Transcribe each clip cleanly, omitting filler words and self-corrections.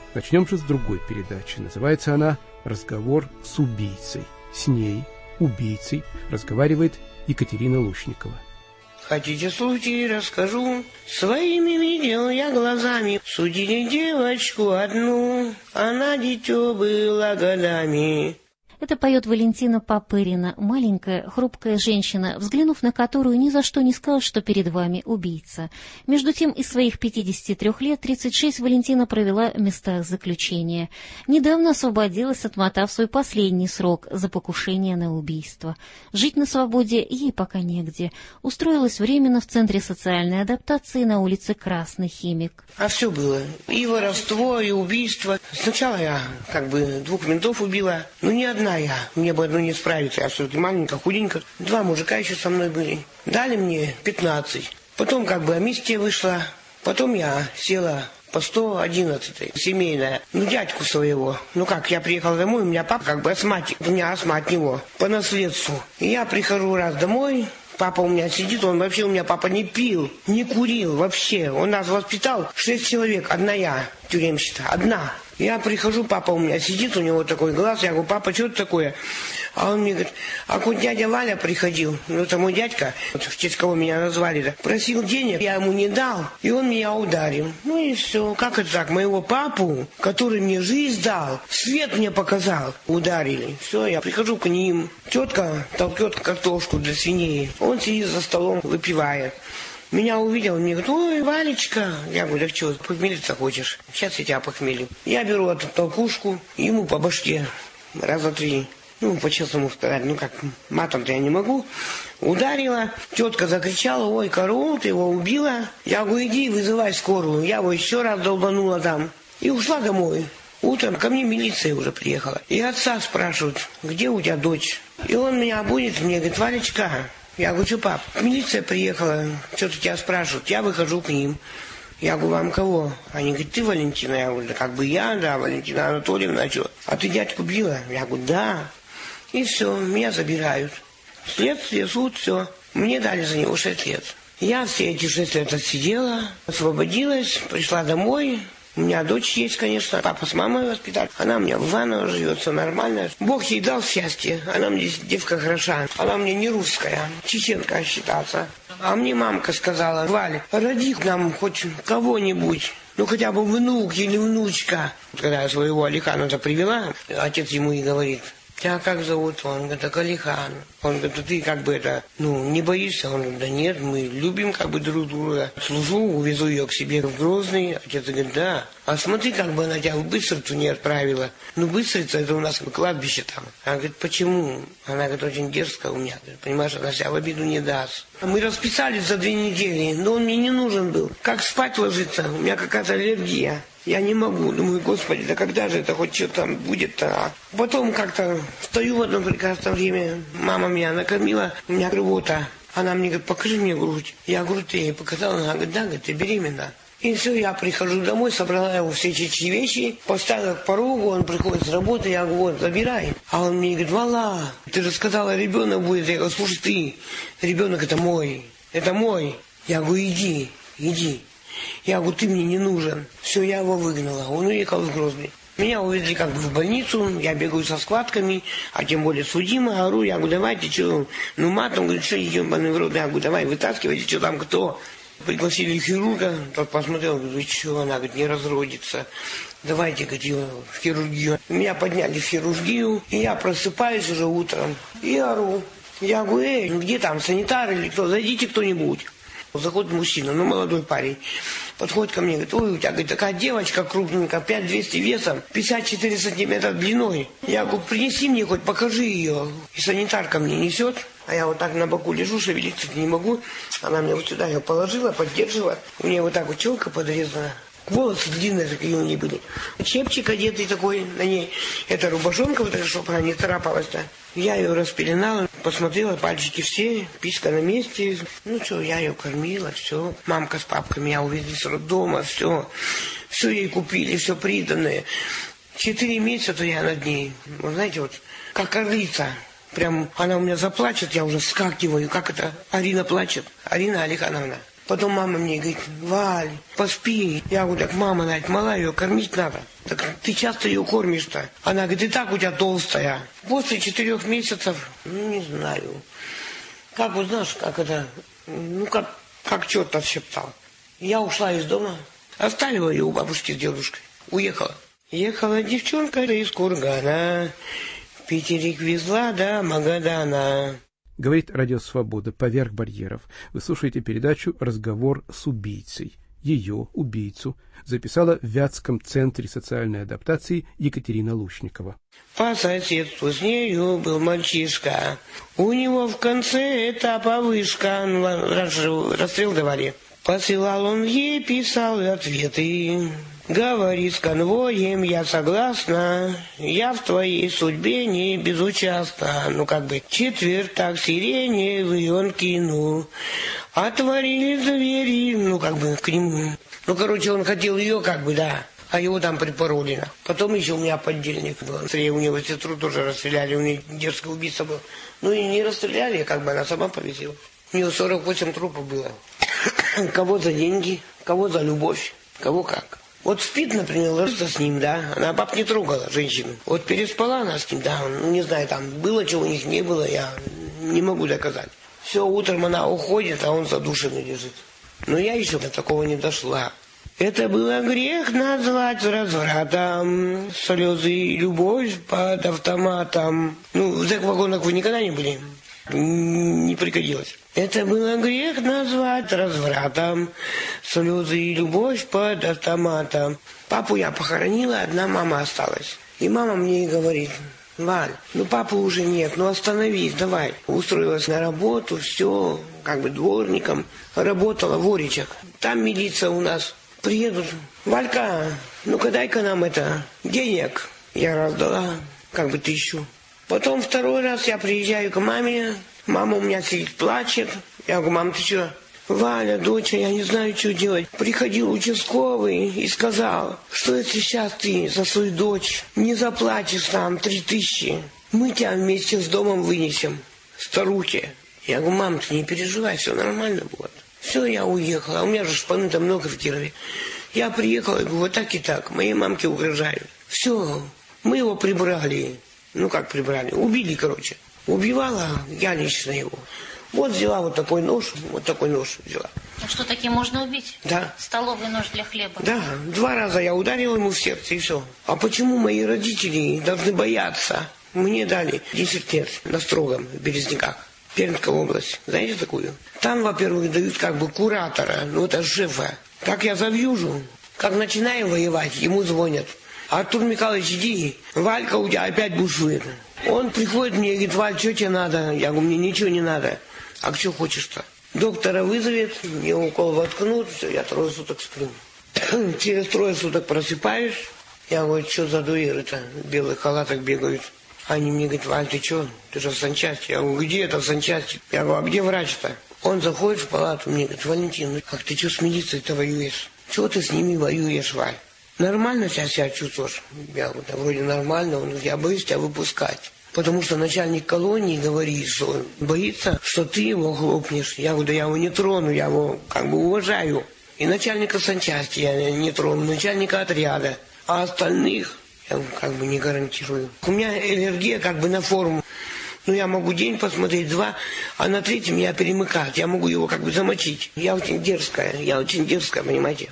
Начнем же с другой передачи. Называется она «Разговор с убийцей». С ней, убийцей, разговаривает Екатерина Лушникова. Хотите случай, расскажу. Своими видел я глазами. Судили девочку одну. Она дитё была годами. Это поет Валентина Попырина, маленькая, хрупкая женщина, взглянув на которую ни за что не скажешь, что перед вами убийца. Между тем, из своих 53 лет 36 Валентина провела в местах заключения. Недавно освободилась, отмотав свой последний срок за покушение на убийство. Жить на свободе ей пока негде. Устроилась временно в Центре социальной адаптации на улице Красный Химик. А все было. И воровство, и убийство. Сначала я 2 ментов убила, но не одна я. Мне бы одну не справиться. Я все-таки маленькая, худенькая. 2 мужика еще со мной были. Дали мне 15. Потом амнистия вышла. Потом я села по 111 семейная. Дядьку своего. Я приехала домой, у меня папа астматик. У меня астма от него. По наследству. И я прихожу раз домой. Папа у меня сидит, у меня папа не пил, не курил вообще. Он нас воспитал 6 человек, одна я, тюремщица, одна. Я прихожу, папа у меня сидит, у него такой глаз, я говорю, папа, что это такое? А он мне говорит, дядя Валя приходил, это мой дядька, в честь кого меня назвали, просил денег, я ему не дал, и он меня ударил. И все, как это так, моего папу, который мне жизнь дал, свет мне показал, ударили. Все, я прихожу к ним, тетка толкет картошку для свиней, он сидит за столом, выпивает. Меня увидел, он мне говорит, ой, Валечка. Я говорю, да что, похмелиться хочешь? Сейчас я тебя похмелю. Я беру эту толкушку, ему по башке раза 3. По-честному сказать, матом-то я не могу. Ударила, тетка закричала, ой, корову, ты его убила. Я говорю, иди, вызывай скорую. Я его еще раз долбанула там. И ушла домой. Утром ко мне милиция уже приехала. И отца спрашивают, где у тебя дочь? И он меня будет, мне говорит, Валечка. Я говорю, что, пап, милиция приехала, что-то тебя спрашивают. Я выхожу к ним. Я говорю, вам кого? Они говорят, ты Валентина? Я говорю, да, Валентина Анатольевна, что? А ты дядьку била? Я говорю, да. И все, меня забирают. Следствие, суд, все. Мне дали за него 6 лет. Я все эти 6 лет отсидела, освободилась, пришла домой. У меня дочь есть, конечно, папа с мамой воспитали. Она у меня в Иваново живет, все нормально. Бог ей дал счастье. Она мне девка хороша. Она мне не русская, чеченка считаться. А мне мамка сказала, Валя, роди нам хоть кого-нибудь. Хотя бы внук или внучка. Когда я своего Алихана-то привела, отец ему и говорит, тебя как зовут? Он говорит, так Алихан. Он говорит, ты не боишься? Он говорит, да нет, мы любим друг друга. Служу, увезу ее к себе в Грозный. Отец говорит, да. А смотри, она тебя в Быстрицу не отправила. Быстрица, это у нас кладбище там. Она говорит, почему? Она говорит, очень дерзкая у меня. Понимаешь, она себя в обиду не даст. Мы расписались за 2 недели, но он мне не нужен был. Как спать ложиться? У меня какая-то аллергия. Я не могу. Думаю, господи, да когда же это хоть что там будет-то? Потом стою в одно прекрасное время. Мама меня накормила, у меня рвота. Она мне говорит, покажи мне грудь. Я говорю, ты ей показала? Она говорит, да, ты беременна. И все, я прихожу домой, собрала его все эти вещи, поставила к порогу, он приходит с работы, я говорю, вот, забирай. А он мне говорит, Вала, ты же сказала, ребенок будет. Я говорю, слушай, ты, ребенок это мой. Я говорю, иди. Я говорю, ты мне не нужен. Все, я его выгнала. Он уехал в Грозный. Меня увезли в больницу, я бегаю со складками, а тем более судима, ору, я говорю, давайте, что, матом, говорит, что ебаный в рот, я говорю, давай, вытаскивайте, что там, кто. Пригласили хирурга, тот посмотрел, говорит, вы что, она, говорит, не разродится. Давайте, говорит, его в хирургию. Меня подняли в хирургию, и я просыпаюсь уже утром, и ору. Я говорю, где там, санитар или кто, зайдите кто-нибудь. Заходит мужчина, молодой парень, подходит ко мне, говорит, ой, у тебя, говорит, такая девочка крупненькая, 5200 весом, 54 сантиметра длиной. Я говорю, принеси мне хоть, покажи ее. И санитар ко мне несет, а я вот так на боку лежу, шевелиться не могу. Она мне вот сюда ее положила, поддерживала. У нее вот так вот челка подрезана. Волосы длинные такие у нее были. Чепчик одетый такой на ней. Это рубашонка вот эта, чтобы она не царапалась-то. Я ее распеленала, посмотрела, пальчики все, писька на месте. Я ее кормила, все. Мамка с папкой меня увезли с роддома, все. Все ей купили, все приданное. 4 месяца я над ней. Вы знаете, вот как орлица. Прям она у меня заплачет, я уже вскакиваю. Как это? Арина плачет. Арина Алихановна. Потом мама мне говорит: Валь, поспи. Я говорю: так мама, Надь, мала, ее кормить надо. Так ты часто ее кормишь-то? Она говорит: и так у тебя толстая. После 4 месяцев, не знаю, как вот знаешь, как это, как черт отщептал. Я ушла из дома, оставила ее у бабушки с дедушкой, уехала. Ехала девчонка из Кургана, в Питерик везла до Магадана. Говорит Радио Свобода, поверх барьеров. Вы слушаете передачу «Разговор с убийцей». Ее, убийцу, записала в Вятском центре социальной адаптации Екатерина Лушникова. По соседству с нею был мальчишка. У него в конце этапа вышка, расстрел давали. Посылал он ей, писал ответы. Говори с конвоем, я согласна, я в твоей судьбе не безучастна. Четвертак сиреневый он кинул, отворили двери, к нему. Он хотел ее, да, а его там припороли. Потом еще у меня поддельник был. У него сестру тоже расстреляли, у нее дерзкое убийство было. И не расстреляли, она сама повесила. У нее 48 трупов было. Кого за деньги, кого за любовь, кого как. Вот спит, например, ложится с ним, да, она баб не трогала, женщину. Вот переспала она с ним, да, не знаю, там было, чего у них не было, я не могу доказать. Все, утром она уходит, а он задушенный лежит. Но я еще до такого не дошла. Это было грех назвать развратом, слезы и любовь под автоматом. В зэк-вагонах вы никогда не были? Не пригодилось. Это было грех назвать развратом, слезы и любовь под автоматом. Папу я похоронила, одна мама осталась. И мама мне и говорит: Валь, папы уже нет, остановись, давай. Устроилась на работу, все, дворником. Работала в Оричах. Там милиция у нас. Приедут: Валька, дай-ка нам денег. Я раздала, 1000. Потом второй раз я приезжаю к маме. Мама у меня сидит, плачет. Я говорю: мам, ты что? Валя, доча, я не знаю, что делать. Приходил участковый и сказал, что если сейчас ты за свою дочь не заплатишь нам 3000, мы тебя вместе с домом вынесем, старухе. Я говорю: мам, ты не переживай, все нормально будет. Все, я уехала. У меня же шпаны там много в Кирове. Я приехала и говорю: вот так и так. Моей мамке угрожаю. Все, мы его прибрали. Прибрали? Убили, Убивала я лично его. Вот взяла вот такой нож взяла. А что, таким можно убить? Да. Столовый нож для хлеба? Да, 2 раза я ударила ему в сердце, и все. А почему мои родители должны бояться? Мне дали 10 лет на Строгом, в Березниках, Пермская область. Знаете такую? Там, во-первых, дают куратора, это шефа. Как я завьюжу, как начинаю воевать, ему звонят: Артур Михайлович, иди, Валька у тебя опять бушует. Он приходит мне и говорит: Валь, что тебе надо? Я говорю: мне ничего не надо. А что хочешь-то? Доктора вызовет, мне укол воткнут, все, я 3 суток сплю. Через 3 суток просыпаюсь. Я говорю: что за дуэры-то в белых халатах бегают? Они мне говорят: Валь, ты что? Ты же в санчасти. Я говорю: где это в санчасти? Я говорю: а где врач-то? Он заходит в палату, мне говорит: Валентин, как ты что с милицией-то воюешь? Чего ты с ними воюешь, Валь? Нормально себя чувствуешь? Я говорю: да вроде нормально. Он говорит: я боюсь тебя выпускать. Потому что начальник колонии говорит, что боится, что ты его хлопнешь. Я говорю: да я его не трону, я его уважаю. И начальника санчасти я не трону, начальника отряда. А остальных я не гарантирую. У меня аллергия на форму. Я могу день посмотреть, 2, а на 3-м я перемыкать. Я могу его замочить. Я очень дерзкая, понимаете.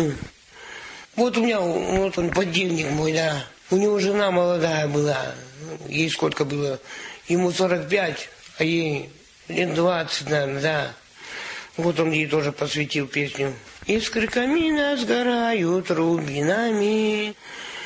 Вот у меня, он подельник мой, да. У него жена молодая была. Ей сколько было? Ему 45, а ей лет 20, наверное, да. Вот он ей тоже посвятил песню. Искры камина сгорают рубинами,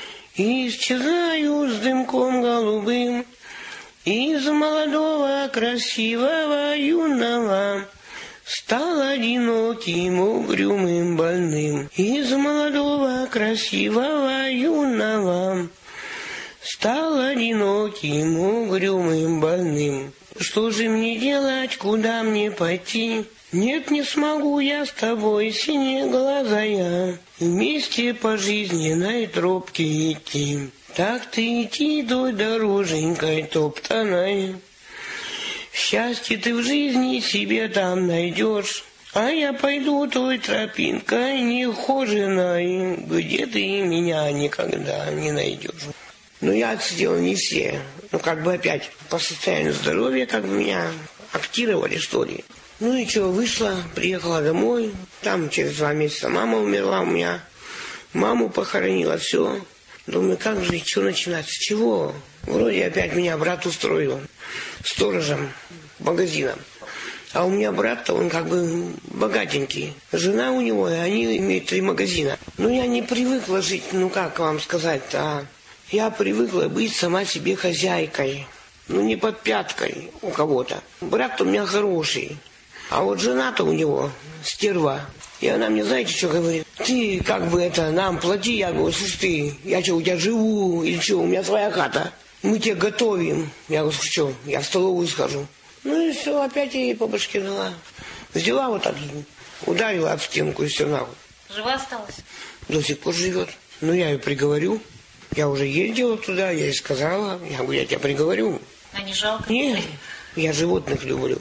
исчезаю с дымком голубым. Из молодого, красивого, юного стал одиноким, угрюмым, больным. Из молодого, красивого, юного стал одиноким, угрюмым, больным. Что же мне делать, куда мне пойти? Нет, не смогу я с тобой, синеглазая, вместе по жизненной тропке идти. Так ты идти той дороженькой топтаной. Счастье ты в жизни себе там найдешь, А я пойду той тропинкой нехоженой, где ты меня никогда не найдешь. Но я отсидел не все. Как бы опять по состоянию здоровья меня актировали, что ли. Ну и что, вышла, приехала домой. Там через 2 месяца мама умерла у меня. Маму похоронила, все. Думаю, как же, что начинать, с чего? Вроде опять меня брат устроил сторожем магазина. А у меня брат-то, он богатенький. Жена у него, и они имеют 3 магазина. Ну, я не привыкла жить, как вам сказать-то, я привыкла быть сама себе хозяйкой. Не под пяткой у кого-то. Брат-то у меня хороший. А вот жена-то у него стерва. И она мне, знаете, что говорит? Ты нам плати. Я говорю, слушай ты, я что, у тебя живу? Или что, у меня своя хата. Мы тебе готовим. Я говорю, что, я в столовую схожу. Ну и все, опять я ей по башке дала. Взяла вот так, ударила об стенку и все нахуй. Жива осталась? До сих пор живет. Ну я ее приговорю. Я уже ездила туда, я ей сказала. Я говорю, я тебя приговорю. А не жалко? Нет, я животных люблю.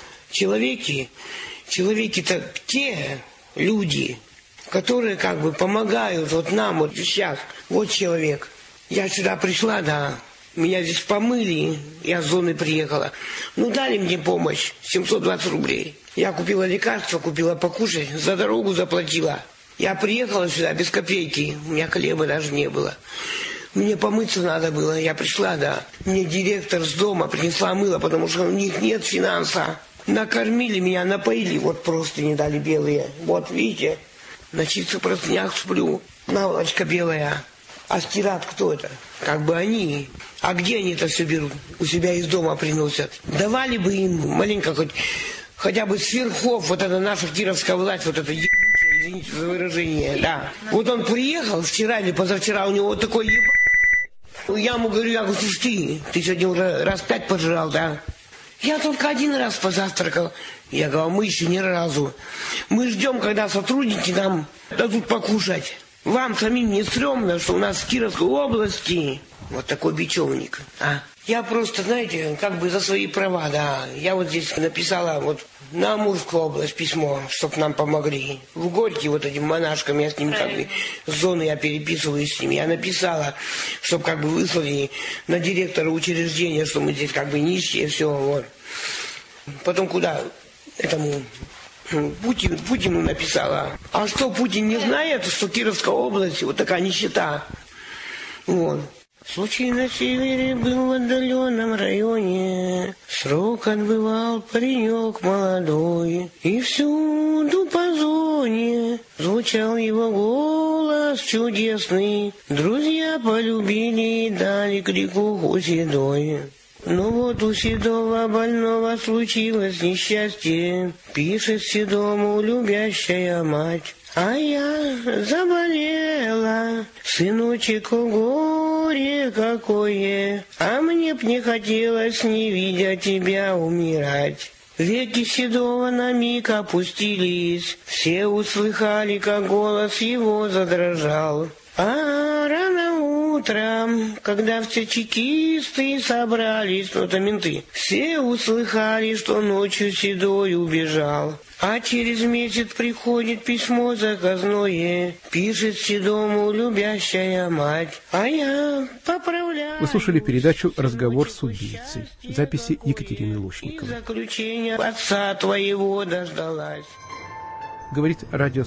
Человеки-то те люди, которые помогают вот нам вот сейчас. Вот человек. Я сюда пришла, да, меня здесь помыли, я с зоны приехала. Дали мне помощь, 720 рублей. Я купила лекарства, купила покушать, за дорогу заплатила. Я приехала сюда без копейки, у меня хлеба даже не было. Мне помыться надо было, я пришла, да. Мне директор с дома принесла мыло, потому что у них нет финанса. Накормили меня, напоили, вот просто не дали белые. Вот, видите, на чистых простынях сплю, наволочка белая. А стират кто это? Они. А где они это все берут? У себя из дома приносят. Давали бы им маленько хотя бы с верхов, вот это наша кировская власть, вот это ебучая, извините за выражение, да. Вот он приехал вчера или позавчера, у него вот такой ебал. Я ему говорю, слушай, ты сегодня уже раз 5 пожрал, да? Я только 1 раз позавтракал. Я говорю, мы еще ни разу. Мы ждем, когда сотрудники нам дадут покушать. Вам самим не стрёмно, что у нас в Кировской области вот такой бечевник, а? Я просто, знаете, за свои права, да. Я вот здесь написала вот на Амурскую область письмо, чтоб нам помогли. В Горький вот этим монашкам, я с ними с зоны я переписываюсь с ними. Я написала, чтоб выслали на директора учреждения, что мы здесь нищие, все, вот. Потом куда? Этому Путину написала. А что, Путин не знает, что Кировская область вот такая нищета? Вот. Случай на севере был в отдаленном районе. Срок отбывал паренек молодой. И всюду по зоне звучал его голос чудесный. Друзья полюбили и дали крику седой. Но вот у седого больного случилось несчастье, пишет седому любящая мать. А я заболела, сыночек, горе какое, а мне б не хотелось, не видя тебя, умирать. Веки седого на миг опустились, все услыхали, как голос его задрожал. А рано утром, когда все чекисты собрались, это менты, все услыхали, что ночью седой убежал. А через месяц приходит письмо заказное, пишет седому любящая мать, а я поправляю. Вы слушали передачу «Разговор с убийцей». Записи Екатерины Лушниковой. И заключение отца твоего дождалась. Говорит радио